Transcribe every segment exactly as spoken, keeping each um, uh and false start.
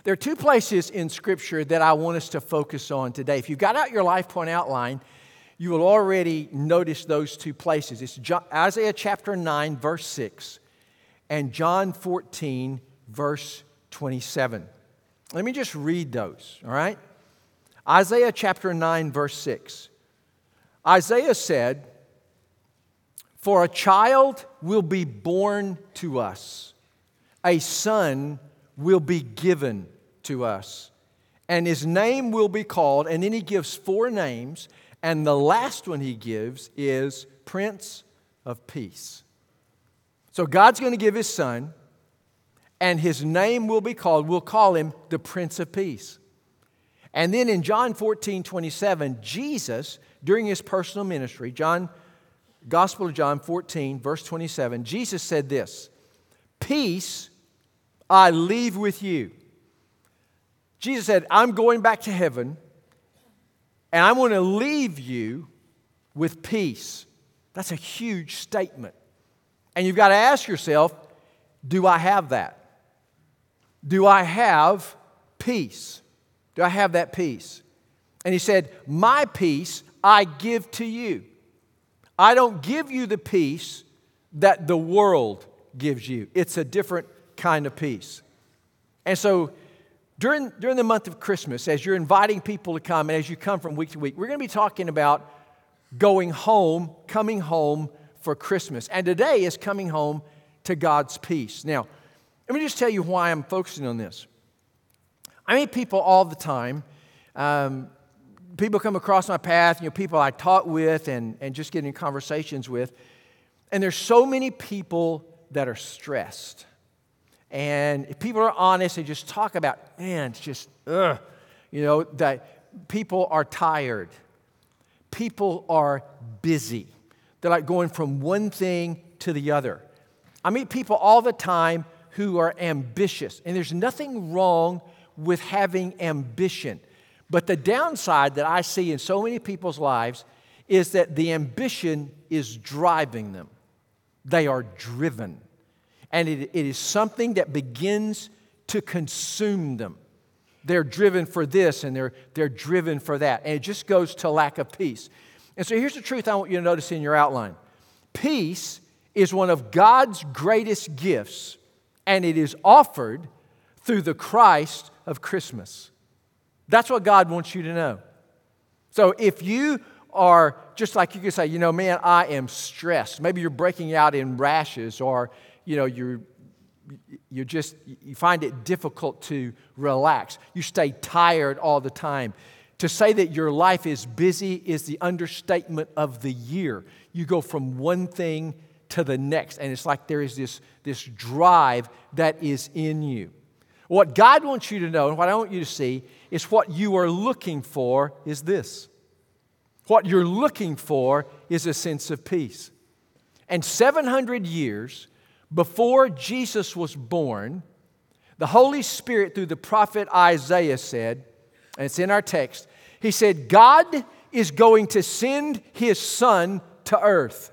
There are two places in Scripture that I want us to focus on today. If you've got out your Life Point outline, you will already notice those two places. It's Isaiah chapter nine, verse six, and John fourteen, verse twenty-seven. Let me just read those, all right? Isaiah chapter nine, verse six. Isaiah said, "For a child will be born to us, a son will be given to us, and his name will be called," and then he gives four names, and the last one he gives is Prince of Peace. So God's going to give his son, and his name will be called, we'll call him the Prince of Peace. And then in John fourteen, twenty-seven, Jesus, during his personal ministry, John, Gospel of John fourteen, verse twenty-seven, Jesus said this, "Peace I leave with you." Jesus said, "I'm going back to heaven, and I'm going to leave you with peace." That's a huge statement. And you've got to ask yourself, do I have that? Do I have peace? Do I have that peace? And he said, "My peace I give to you. I don't give you the peace that the world gives you." It's a different kind of peace. And so during, during the month of Christmas, as you're inviting people to come and as you come from week to week, we're going to be talking about going home, coming home for Christmas. And today is coming home to God's peace. Now, let me just tell you why I'm focusing on this. I meet people all the time. Um, people come across my path, you know, people I talk with and, and just get in conversations with. And there's so many people that are stressed. And if people are honest, they just talk about, man, it's just, ugh, you know, that people are tired. People are busy. They're like going from one thing to the other. I meet people all the time who are ambitious. And there's nothing wrong with having ambition. But the downside that I see in so many people's lives is that the ambition is driving them. They are driven. And it, it is something that begins to consume them. They're driven for this and they're, they're driven for that. And it just goes to lack of peace. And so here's the truth I want you to notice in your outline. Peace is one of God's greatest gifts, and it is offered through the Christ of Christmas. That's what God wants you to know. So if you are, just like you could say, you know, man, I am stressed. Maybe you're breaking out in rashes, or, you know, you're, you just, you find it difficult to relax. You stay tired all the time. To say that your life is busy is the understatement of the year. You go from one thing to the next, and it's like there is this, this drive that is in you. What God wants you to know, and what I want you to see, is what you are looking for is this. What you're looking for is a sense of peace. And seven hundred years before Jesus was born, the Holy Spirit, through the prophet Isaiah, said, and it's in our text, he said, God is going to send His Son to earth.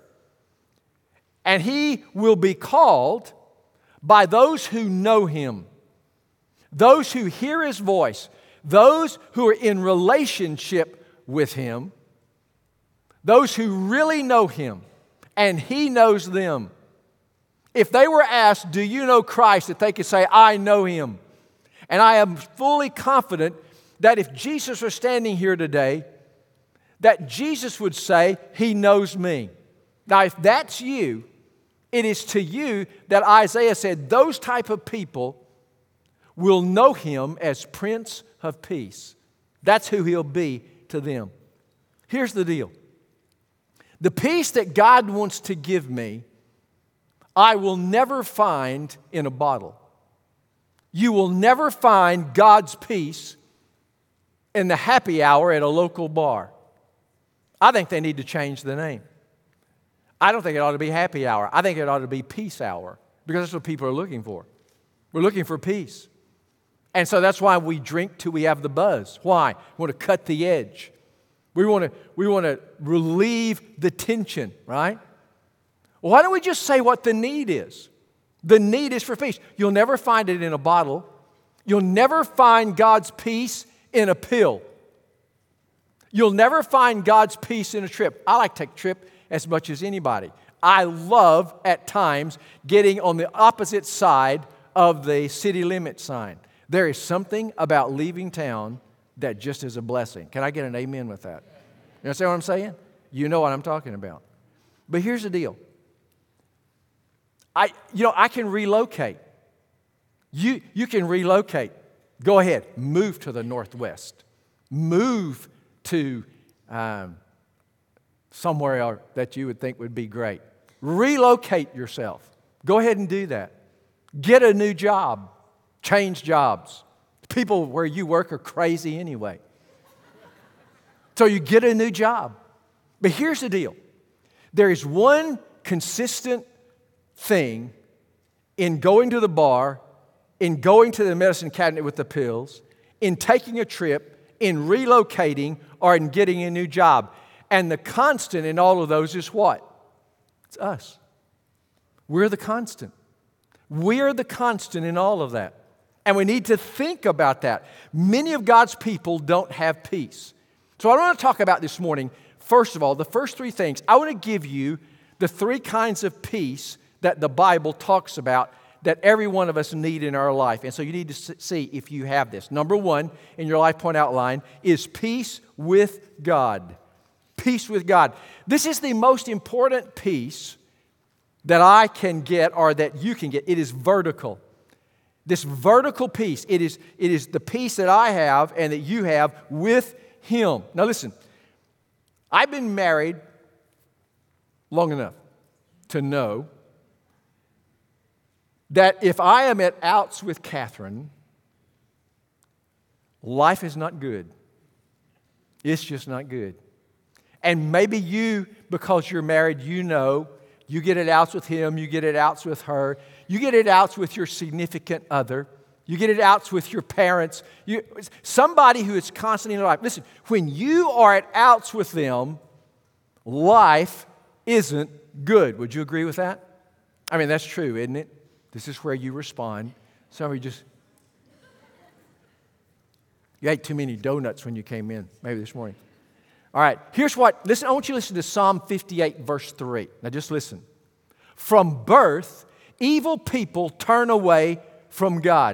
And He will be called by those who know Him, those who hear His voice, those who are in relationship with Him, those who really know Him, and He knows them. If they were asked, do you know Christ? That they could say, I know Him. And I am fully confident that if Jesus were standing here today, that Jesus would say, He knows me. Now, if that's you, it is to you that Isaiah said those type of people will know Him as Prince of Peace. That's who He'll be to them. Here's the deal. The peace that God wants to give me, I will never find in a bottle. You will never find God's peace in the happy hour at a local bar. I think they need to change the name. I don't think it ought to be happy hour. I think it ought to be peace hour, because that's what people are looking for. We're looking for peace. And so that's why we drink till we have the buzz. Why? We want to cut the edge. We want to, we want to relieve the tension, right? Well, why don't we just say what the need is? The need is for peace. You'll never find it in a bottle. You'll never find God's peace in a pill. You'll never find God's peace in a trip. I like to take a trip as much as anybody. I love, at times, getting on the opposite side of the city limit sign. There is something about leaving town that just is a blessing. Can I get an amen with that? You understand what I'm saying? You know what I'm talking about. But here's the deal. I, you know, I can relocate. You, you can relocate. Go ahead. Move to the Northwest. Move to um, somewhere that you would think would be great. Relocate yourself. Go ahead and do that. Get a new job. Change jobs. People where you work are crazy anyway. So you get a new job. But here's the deal. There is one consistent thing in going to the bar, in going to the medicine cabinet with the pills, in taking a trip, in relocating, or in getting a new job. And the constant in all of those is what? It's us. We're the constant. We're the constant in all of that. And we need to think about that. Many of God's people don't have peace. So I want to talk about this morning, first of all, the first three things. I want to give you the three kinds of peace that the Bible talks about that every one of us need in our life. And so you need to see if you have this. Number one in your life point outline is peace with God. Peace with God. This is the most important peace that I can get or that you can get. It is vertical. This vertical peace, it is, it is the peace that I have and that you have with Him. Now listen, I've been married long enough to know that if I am at outs with Catherine, life is not good. It's just not good. And maybe you, because you're married, you know, you get it outs with him, you get it outs with her, you get it outs with your significant other, you get it outs with your parents, you, somebody who is constantly in your life. Listen, when you are at outs with them, life isn't good. Would you agree with that? I mean, that's true, isn't it? This is where you respond. Some of you just, you ate too many donuts when you came in, maybe this morning. All right, here's what, listen, I want you to listen to Psalm fifty-eight, verse three. Now just listen. From birth, evil people turn away from God.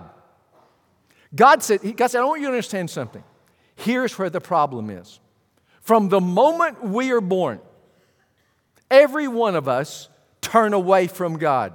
God said, God said, I want you to understand something. Here's where the problem is. From the moment we are born, every one of us turn away from God.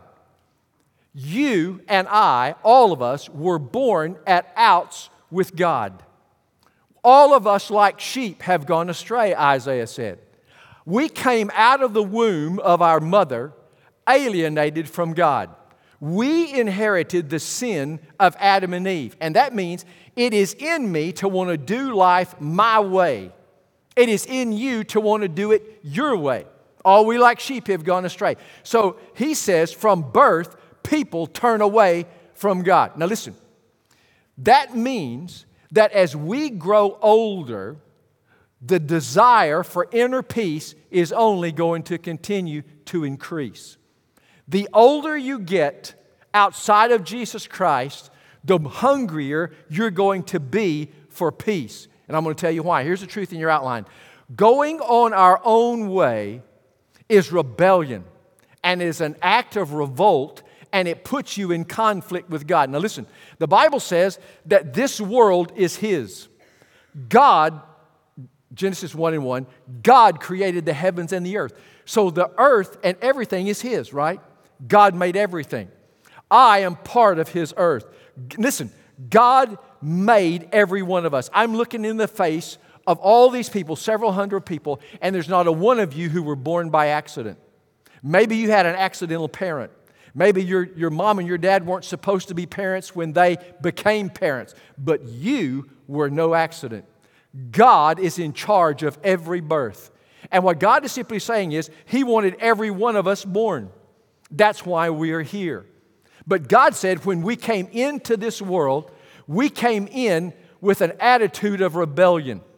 You and I, all of us, were born at outs with God. All of us, like sheep, have gone astray, Isaiah said. We came out of the womb of our mother alienated from God. We inherited the sin of Adam and Eve. And that means it is in me to want to do life my way. It is in you to want to do it your way. All we like sheep have gone astray. So he says, from birth, people turn away from God. Now listen, that means that as we grow older, the desire for inner peace is only going to continue to increase. The older you get outside of Jesus Christ, the hungrier you're going to be for peace. And I'm going to tell you why. Here's the truth in your outline. Going on our own way is rebellion and is an act of revolt, and it puts you in conflict with God. Now listen, the Bible says that this world is His. God, Genesis one and one, God created the heavens and the earth. So the earth and everything is His, right? God made everything. I am part of His earth. Listen, God made every one of us. I'm looking in the face of all these people, several hundred people, and there's not a one of you who were born by accident. Maybe you had an accidental parent. Maybe your, your mom and your dad weren't supposed to be parents when they became parents, but you were no accident. God is in charge of every birth. And what God is simply saying is He wanted every one of us born. That's why we are here. But God said when we came into this world, we came in with an attitude of rebellion.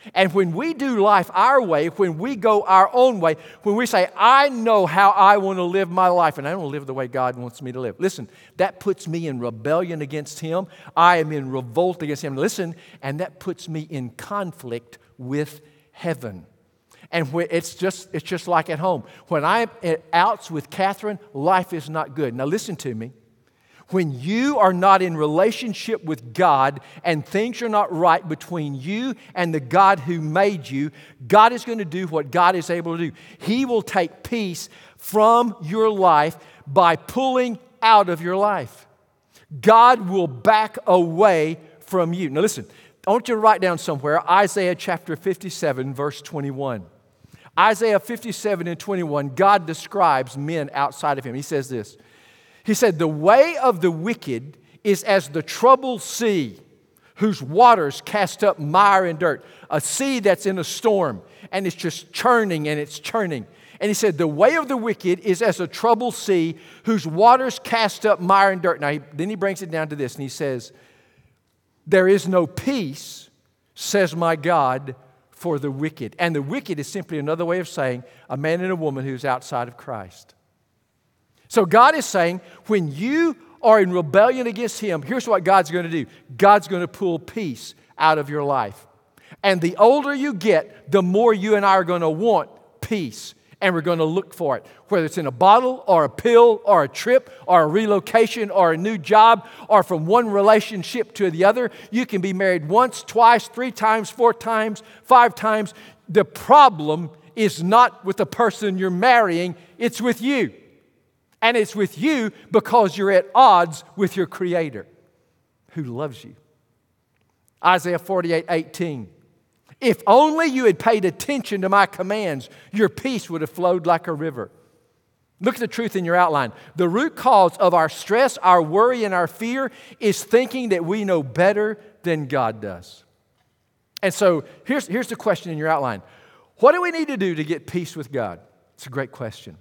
And when we do life our way, when we go our own way, when we say, I know how I want to live my life, and I don't live the way God wants me to live. Listen, that puts me in rebellion against Him. I am in revolt against Him. Listen, and that puts me in conflict with heaven. And it's just, it's just like at home. When I'm at outs with Catherine, life is not good. Now listen to me. When you are not in relationship with God and things are not right between you and the God who made you, God is going to do what God is able to do. He will take peace from your life by pulling out of your life. God will back away from you. Now listen, I want you to write down somewhere Isaiah chapter fifty-seven, verse twenty-one. Isaiah fifty-seven and twenty-one, God describes men outside of Him. He says this. He said, the way of the wicked is as the troubled sea, whose waters cast up mire and dirt. A sea that's in a storm, and it's just churning and it's churning. And he said, the way of the wicked is as a troubled sea, whose waters cast up mire and dirt. Now, he, then he brings it down to this, and he says, there is no peace, says my God, for the wicked. And the wicked is simply another way of saying a man and a woman who's outside of Christ. So God is saying, when you are in rebellion against Him, here's what God's going to do. God's going to pull peace out of your life. And the older you get, the more you and I are going to want peace. And we're going to look for it. Whether it's in a bottle or a pill or a trip or a relocation or a new job or from one relationship to the other. You can be married once, twice, three times, four times, five times. The problem is not with the person you're marrying. It's with you. And it's with you because you're at odds with your Creator who loves you. Isaiah forty-eight eighteen. If only you had paid attention to my commands, your peace would have flowed like a river. Look at the truth in your outline. The root cause of our stress, our worry, and our fear is thinking that we know better than God does. And so here's, here's the question in your outline. What do we need to do to get peace with God? It's a great question.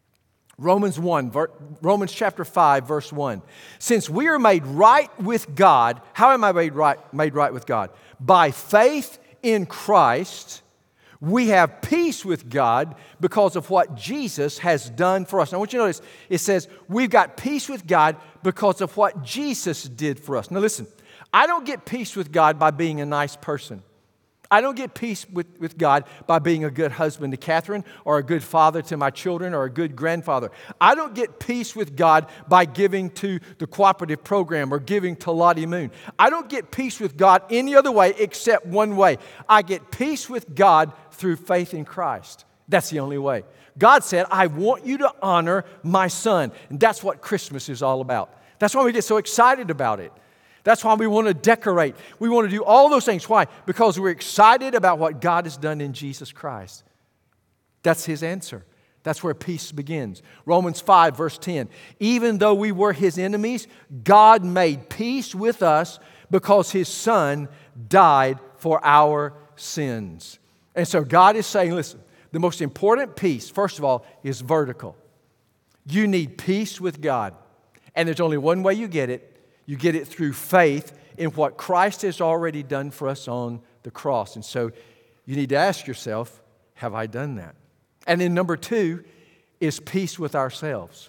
Romans one, Romans chapter five, verse one. Since we are made right with God, how am I made right, made right with God? By faith in Christ, we have peace with God because of what Jesus has done for us. Now, I want you to notice, it says we've got peace with God because of what Jesus did for us. Now, listen, I don't get peace with God by being a nice person. I don't get peace with, with God by being a good husband to Catherine or a good father to my children or a good grandfather. I don't get peace with God by giving to the cooperative program or giving to Lottie Moon. I don't get peace with God any other way except one way. I get peace with God through faith in Christ. That's the only way. God said, I want you to honor my son. And that's what Christmas is all about. That's why we get so excited about it. That's why we want to decorate. We want to do all those things. Why? Because we're excited about what God has done in Jesus Christ. That's His answer. That's where peace begins. Romans five, verse ten. Even though we were His enemies, God made peace with us because His Son died for our sins. And so God is saying, listen, the most important peace, first of all, is vertical. You need peace with God. And there's only one way you get it. You get it through faith in what Christ has already done for us on the cross. And so you need to ask yourself, have I done that? And then number two is peace with ourselves.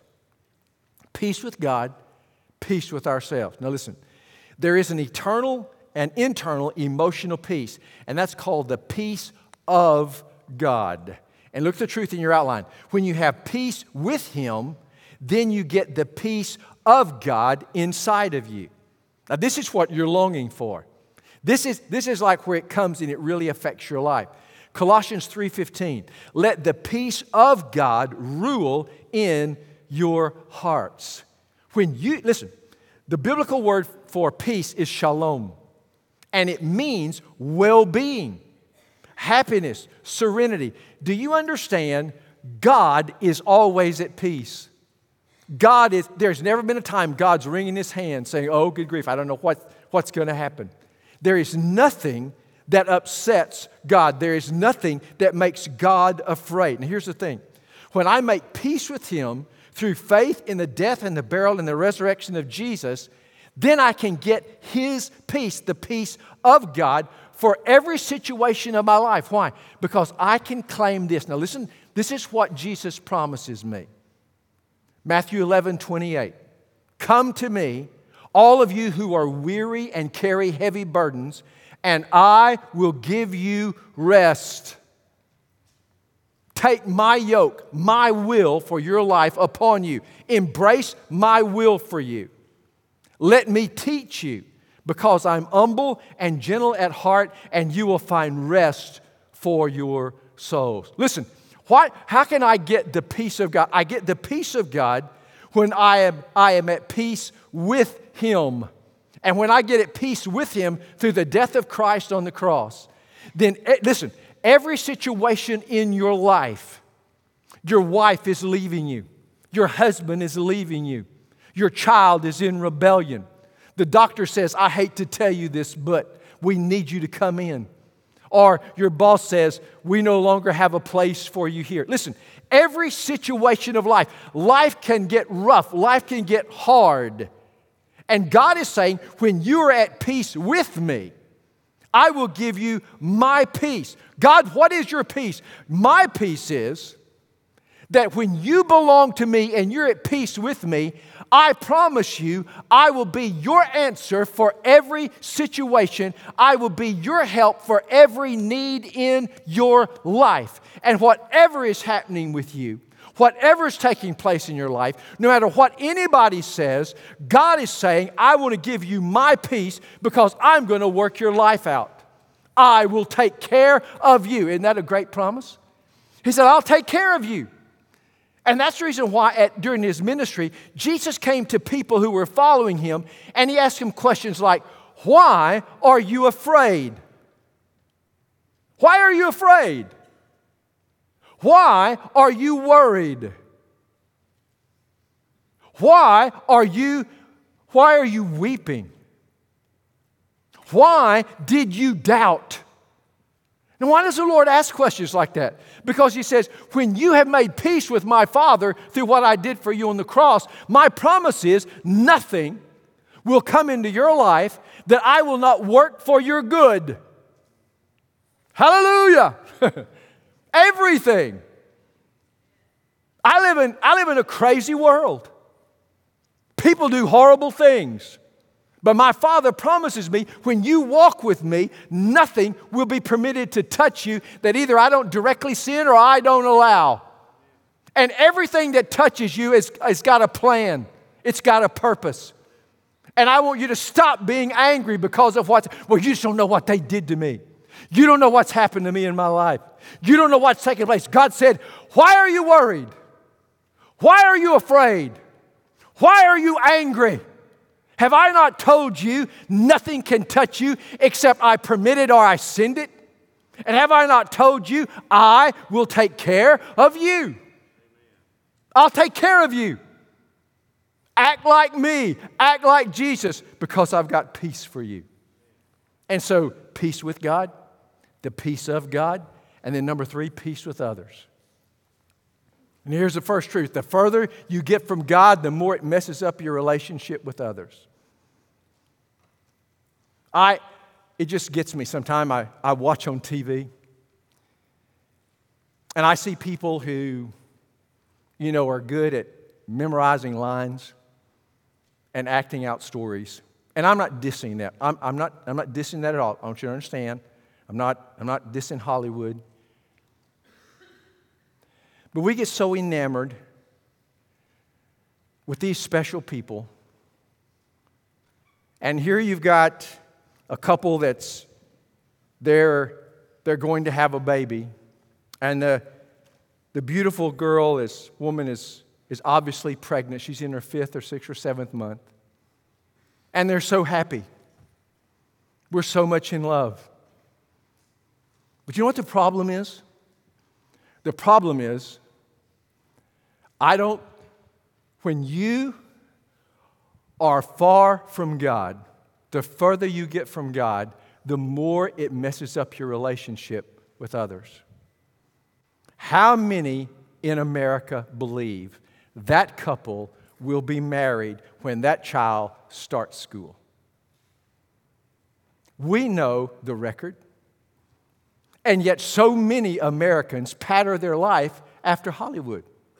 Peace with God, peace with ourselves. Now listen, there is an eternal and internal emotional peace, and that's called the peace of God. And look at the truth in your outline. When you have peace with Him, then you get the peace of God inside of you. Now, this is what you're longing for. This is, this is like where it comes and it really affects your life. Colossians three fifteen, let the peace of God rule in your hearts. When you, listen, the biblical word for peace is shalom, and it means well-being, happiness, serenity. Do you understand? God is always at peace. God is, there's never been a time God's wringing His hand saying, oh, good grief, I don't know what, what's going to happen. There is nothing that upsets God. There is nothing that makes God afraid. And here's the thing. When I make peace with Him through faith in the death and the burial and the resurrection of Jesus, then I can get His peace, the peace of God, for every situation of my life. Why? Because I can claim this. Now listen, this is what Jesus promises me. Matthew eleven twenty-eight. Come to me, all of you who are weary and carry heavy burdens, and I will give you rest. Take my yoke, my will for your life upon you. Embrace my will for you. Let me teach you, because I'm humble and gentle at heart, and you will find rest for your souls. Listen, why, how can I get the peace of God? I get the peace of God when I am, I am at peace with Him. And when I get at peace with Him through the death of Christ on the cross, then listen, every situation in your life, your wife is leaving you, your husband is leaving you, your child is in rebellion. The doctor says, I hate to tell you this, but we need you to come in. Or your boss says, we no longer have a place for you here. Listen, every situation of life, life can get rough, life can get hard. And God is saying, when you are at peace with me, I will give you my peace. God, what is your peace? My peace is that when you belong to me and you're at peace with me, I promise you, I will be your answer for every situation. I will be your help for every need in your life. And whatever is happening with you, whatever is taking place in your life, no matter what anybody says, God is saying, I want to give you my peace because I'm going to work your life out. I will take care of you. Isn't that a great promise? He said, I'll take care of you. And that's the reason why at, during His ministry, Jesus came to people who were following Him, and He asked them questions like, why are you afraid? Why are you afraid? Why are you worried? Why are you, why are you weeping? Why did you doubt? Now, why does the Lord ask questions like that? Because He says, when you have made peace with my Father through what I did for you on the cross, my promise is nothing will come into your life that I will not work for your good. Hallelujah! Everything. I live in, I live in a crazy world. People do horrible things. But my Father promises me, when you walk with me, nothing will be permitted to touch you that either I don't directly sin or I don't allow. And everything that touches you has, has got a plan. It's got a purpose. And I want you to stop being angry because of what, well, you just don't know what they did to me. You don't know what's happened to me in my life. You don't know what's taking place. God said, why are you worried? Why are you afraid? Why are you angry? Have I not told you nothing can touch you except I permit it or I send it? And have I not told you I will take care of you? I'll take care of you. Act like me. Act like Jesus because I've got peace for you. And so, peace with God, the peace of God, and then number three, peace with others. And here's the first truth. The further you get from God, the more it messes up your relationship with others. I, it just gets me. Sometimes I, I watch on T V, and I see people who, you know, are good at memorizing lines and acting out stories. And I'm not dissing that. I'm, I'm not, I'm not dissing that at all. I want you to understand. I'm not, I'm not dissing Hollywood. But we get so enamored with these special people. And here you've got a couple that's, they're, they're going to have a baby. And the, the beautiful girl, this woman is, is obviously pregnant. She's in her fifth or sixth or seventh month. And they're so happy. We're so much in love. But you know what the problem is? The problem is, I don't, when you are far from God, the further you get from God, the more it messes up your relationship with others. How many in America believe that couple will be married when that child starts school? We know the record. And yet so many Americans pattern their life after Hollywood.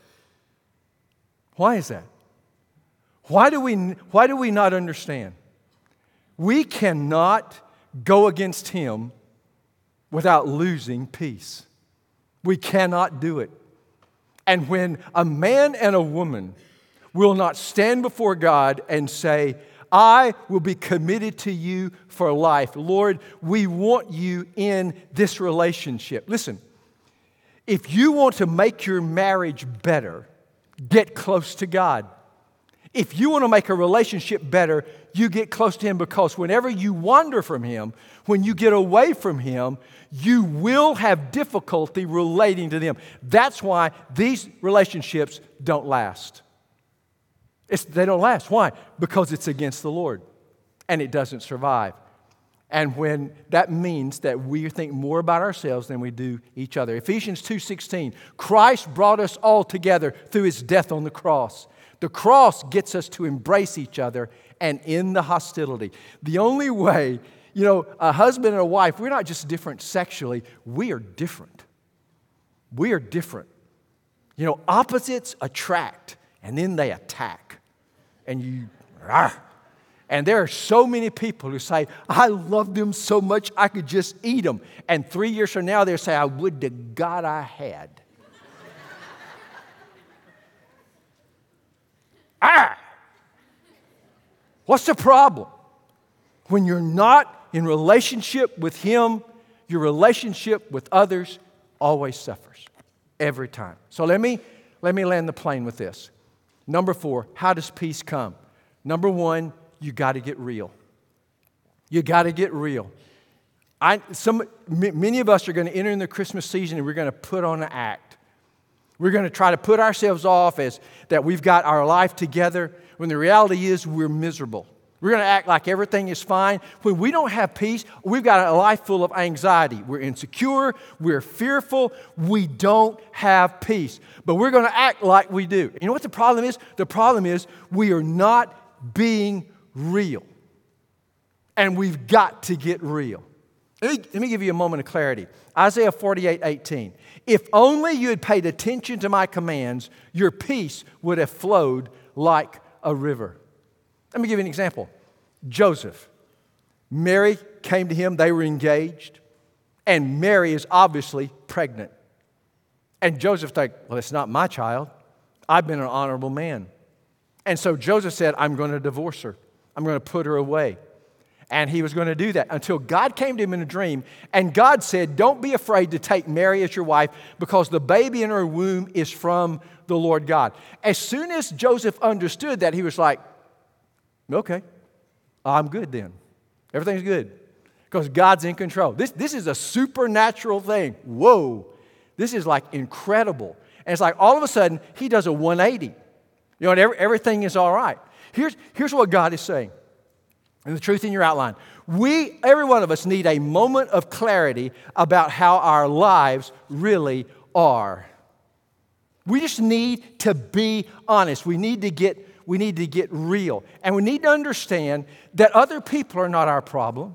Why is that? Why do we, why do we not understand? We cannot go against Him without losing peace. We cannot do it. And when a man and a woman will not stand before God and say, I will be committed to you for life. Lord, we want you in this relationship. Listen, if you want to make your marriage better, get close to God. If you want to make a relationship better, you get close to Him, because whenever you wander from Him, when you get away from Him, you will have difficulty relating to them. That's why these relationships don't last. It's, they don't last. Why? Because it's against the Lord and it doesn't survive. And when that means that we think more about ourselves than we do each other. Ephesians two sixteen, Christ brought us all together through His death on the cross. The cross gets us to embrace each other and end the hostility. The only way, you know, a husband and a wife, we're not just different sexually, we are different. We are different. You know, opposites attract and then they attack. And you, rah. And there are so many people who say, I love them so much I could just eat them. And three years from now they'll say, I would to God I had. Ah! What's the problem? When you're not in relationship with Him, your relationship with others always suffers. Every time. So let me, let me land the plane with this. Number four, how does peace come? Number one, you got to get real. You got to get real. I, some, m- many of us are going to enter in the Christmas season and we're going to put on an act. We're going to try to put ourselves off as that we've got our life together when the reality is we're miserable. We're going to act like everything is fine. When we don't have peace, we've got a life full of anxiety. We're insecure. We're fearful. We don't have peace. But we're going to act like we do. You know what the problem is? The problem is we are not being real. And we've got to get real. Let me, let me give you a moment of clarity. Isaiah forty-eight eighteen. If only you had paid attention to my commands, your peace would have flowed like a river. Let me give you an example. Joseph. Mary came to him. They were engaged. And Mary is obviously pregnant. And Joseph thought, well, it's not my child. I've been an honorable man. And so Joseph said, I'm going to divorce her. I'm going to put her away. And he was going to do that until God came to him in a dream. And God said, don't be afraid to take Mary as your wife because the baby in her womb is from the Lord God. As soon as Joseph understood that, he was like, okay, I'm good then. Everything's good because God's in control. This, this is a supernatural thing. Whoa. This is like incredible. And it's like all of a sudden, he does a one eighty. You know, and every, everything is all right. Here's, here's what God is saying. And the truth in your outline. We, every one of us, need a moment of clarity about how our lives really are. We just need to be honest. We need to get, we need to get real. And we need to understand that other people are not our problem.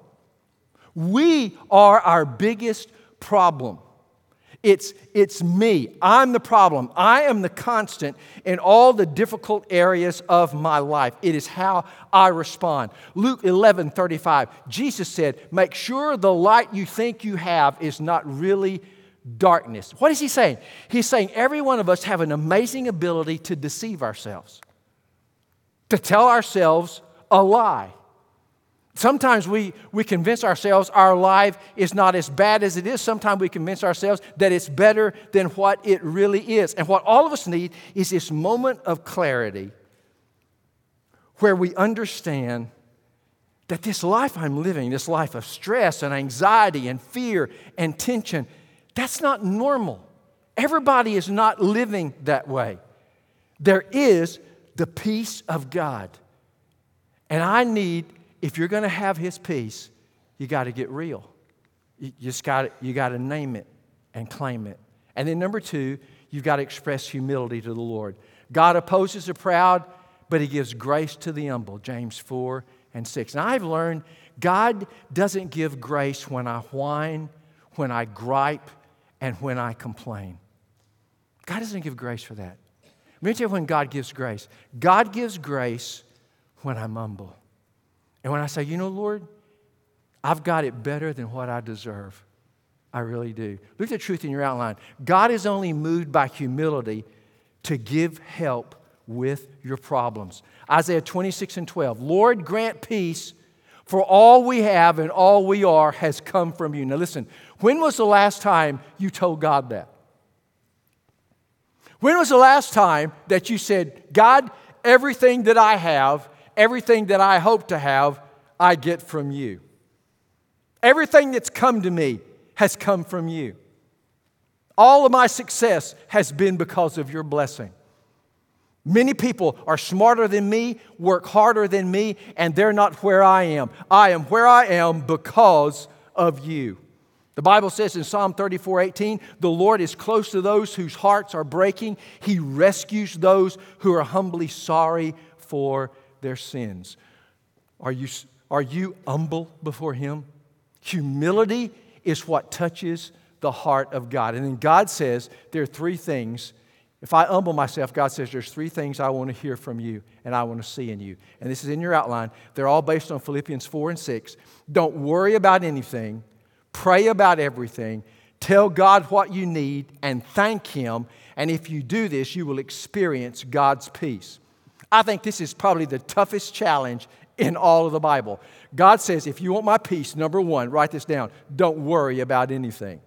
We are our biggest problem. It's, it's me. I'm the problem. I am the constant in all the difficult areas of my life. It is how I respond. Luke eleven thirty-five, Jesus said, make sure the light you think you have is not really darkness. What is he saying? He's saying every one of us have an amazing ability to deceive ourselves, to tell ourselves a lie. Sometimes we, we convince ourselves our life is not as bad as it is. Sometimes we convince ourselves that it's better than what it really is. And what all of us need is this moment of clarity where we understand that this life I'm living, this life of stress and anxiety and fear and tension, that's not normal. Everybody is not living that way. There is the peace of God. And I need... If you're going to have His peace, you got to get real. You just got to, you got to name it and claim it. And then number two, you've got to express humility to the Lord. God opposes the proud, but He gives grace to the humble. James four and six. And I've learned God doesn't give grace when I whine, when I gripe, and when I complain. God doesn't give grace for that. Let me tell you when God gives grace. God gives grace when I'm humble. And when I say, you know, Lord, I've got it better than what I deserve. I really do. Look at the truth in your outline. God is only moved by humility to give help with your problems. Isaiah twenty-six and twelve. Lord, grant peace, for all we have and all we are has come from you. Now listen, when was the last time you told God that? When was the last time that you said, God, everything that I have, everything that I hope to have, I get from you? Everything that's come to me has come from you. All of my success has been because of your blessing. Many people are smarter than me, work harder than me, and they're not where I am. I am where I am because of you. The Bible says in Psalm thirty-four eighteen, the Lord is close to those whose hearts are breaking. He rescues those who are humbly sorry for their sins. Are you, are you humble before Him? Humility is what touches the heart of God. And then God says there are three things. If I humble myself, God says there's three things I want to hear from you and I want to see in you. And this is in your outline. They're all based on Philippians four and six. Don't worry about anything. Pray about everything. Tell God what you need and thank Him. And if you do this, you will experience God's peace. I think this is probably the toughest challenge in all of the Bible. God says, if you want my peace, number one, write this down. Don't worry about anything.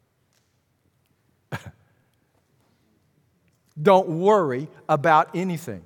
Don't worry about anything.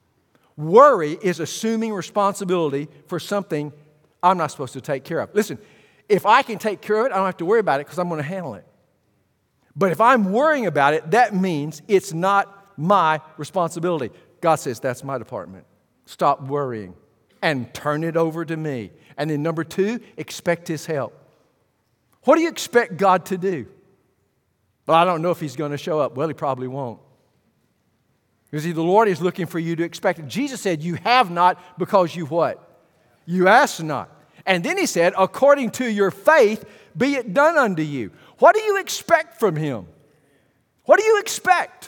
Worry is assuming responsibility for something I'm not supposed to take care of. Listen, if I can take care of it, I don't have to worry about it because I'm going to handle it. But if I'm worrying about it, that means it's not my responsibility. God says, that's my department. Stop worrying and turn it over to me. And then number two, expect His help. What do you expect God to do? Well, I don't know if He's going to show up. Well, He probably won't. Because the Lord is looking for you to expect it. Jesus said, you have not because you what? You ask not. And then He said, according to your faith, be it done unto you. What do you expect from Him? What do you expect?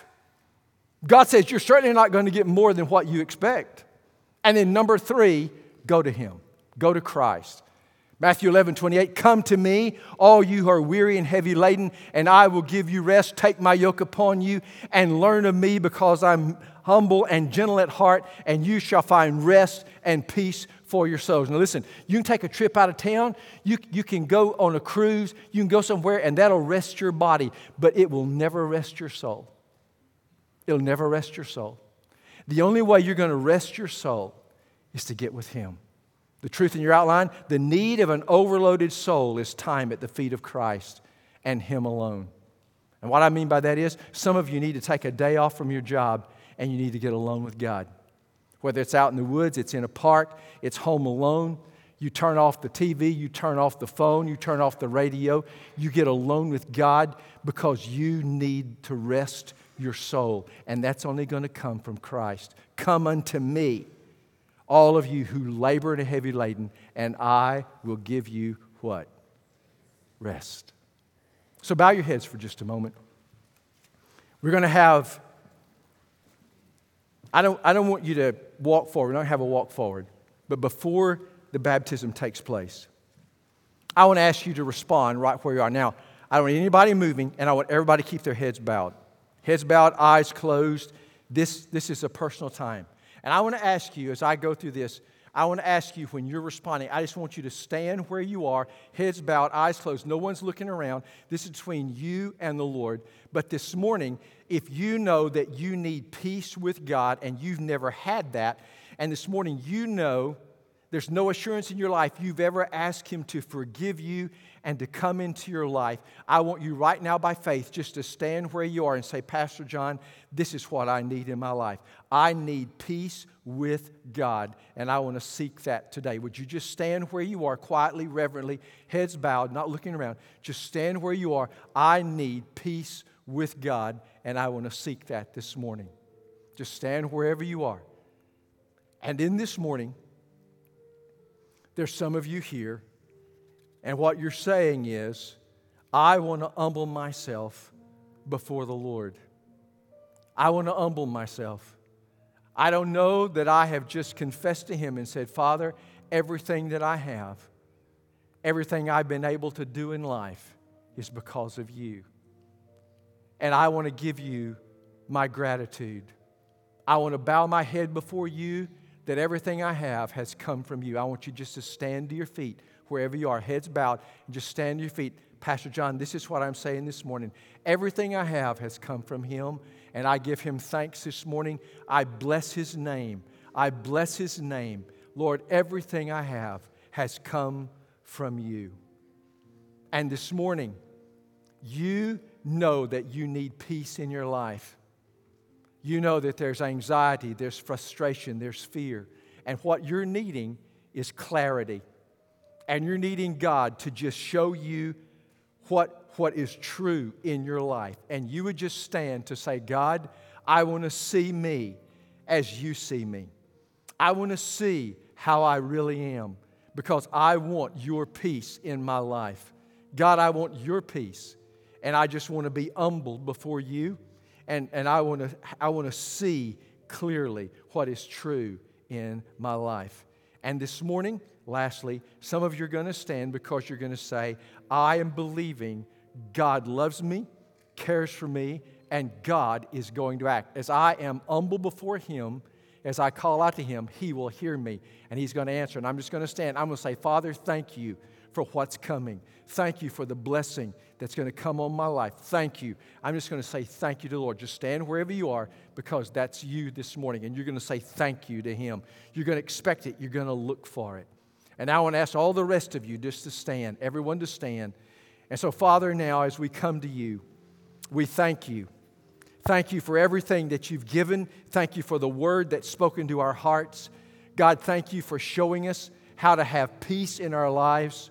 God says, you're certainly not going to get more than what you expect. And then number three, go to Him. Go to Christ. Matthew eleven twenty-eight, come to me, all you who are weary and heavy laden, and I will give you rest. Take my yoke upon you and learn of me, because I'm humble and gentle at heart, and you shall find rest and peace for your souls. Now listen, you can take a trip out of town, you, you can go on a cruise, you can go somewhere, and that'll rest your body, but it will never rest your soul. It'll never rest your soul. The only way you're going to rest your soul is to get with Him. The truth in your outline, the need of an overloaded soul is time at the feet of Christ and Him alone. And what I mean by that is, some of you need to take a day off from your job and you need to get alone with God. Whether it's out in the woods, it's in a park, it's home alone. You turn off the T V, you turn off the phone, you turn off the radio. You get alone with God because you need to rest your soul. And that's only going to come from Christ. Come unto me, all of you who labor and are heavy laden, and I will give you what? Rest. So bow your heads for just a moment. We're going to have, I don't, I don't want you to walk forward. I don't have a walk forward. But before the baptism takes place, I want to ask you to respond right where you are. Now, I don't want anybody moving, and I want everybody to keep their heads bowed. Heads bowed, eyes closed. This, this is a personal time. And I want to ask you, as I go through this, I want to ask you when you're responding, I just want you to stand where you are, heads bowed, eyes closed. No one's looking around. This is between you and the Lord. But this morning, if you know that you need peace with God and you've never had that, and this morning you know there's no assurance in your life you've ever asked Him to forgive you and to come into your life, I want you right now by faith just to stand where you are and say, Pastor John, this is what I need in my life. I need peace with God, and I want to seek that today. Would you just stand where you are, quietly, reverently, heads bowed, not looking around. Just stand where you are. I need peace with God, and I want to seek that this morning. Just stand wherever you are. And in this morning, there's some of you here, and what you're saying is, I want to humble myself before the Lord. I want to humble myself. I don't know that I have just confessed to Him and said, Father, everything that I have, everything I've been able to do in life is because of You. And I want to give You my gratitude. I want to bow my head before You that everything I have has come from You. I want you just to stand to your feet wherever you are, heads bowed, and just stand to your feet. Pastor John, this is what I'm saying this morning. Everything I have has come from Him, and I give Him thanks this morning. I bless His name. I bless His name. Lord, everything I have has come from You. And this morning, you know that you need peace in your life. You know that there's anxiety, there's frustration, there's fear. And what you're needing is clarity. And you're needing God to just show you what, what is true in your life. And you would just stand to say, God, I want to see me as You see me. I want to see how I really am because I want Your peace in my life. God, I want Your peace. And I just want to be humbled before You. And, and I want to I want to see clearly what is true in my life. And this morning, lastly, some of you are going to stand because you're going to say, I am believing God loves me, cares for me, and God is going to act. As I am humble before Him, as I call out to Him, He will hear me, and He's going to answer. And I'm just going to stand. I'm going to say, Father, thank You for what's coming. Thank You for the blessing that's going to come on my life. Thank You. I'm just going to say thank You to the Lord. Just stand wherever you are because that's you this morning. And you're going to say thank you to Him. You're going to expect it. You're going to look for it. And I want to ask all the rest of you just to stand, everyone to stand. And so, Father, now as we come to You, we thank You. Thank You for everything that You've given. Thank You for the word that's spoken to our hearts. God, thank You for showing us how to have peace in our lives.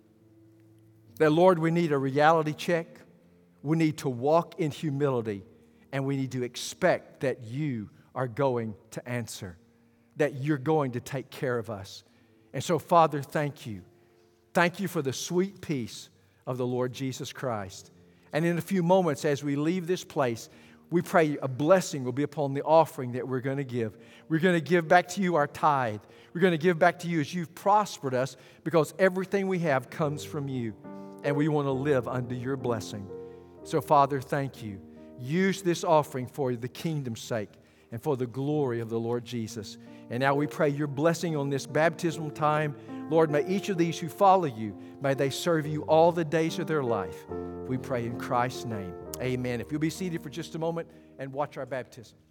That, Lord, we need a reality check. We need to walk in humility. And we need to expect that You are going to answer. That You're going to take care of us. And so, Father, thank You. Thank You for the sweet peace of the Lord Jesus Christ. And in a few moments, as we leave this place, we pray a blessing will be upon the offering that we're going to give. We're going to give back to You our tithe. We're going to give back to You as You've prospered us because everything we have comes from You. And we want to live under Your blessing. So, Father, thank You. Use this offering for the kingdom's sake and for the glory of the Lord Jesus. And now we pray Your blessing on this baptismal time. Lord, may each of these who follow You, may they serve You all the days of their life. We pray in Christ's name. Amen. If you'll be seated for just a moment and watch our baptism.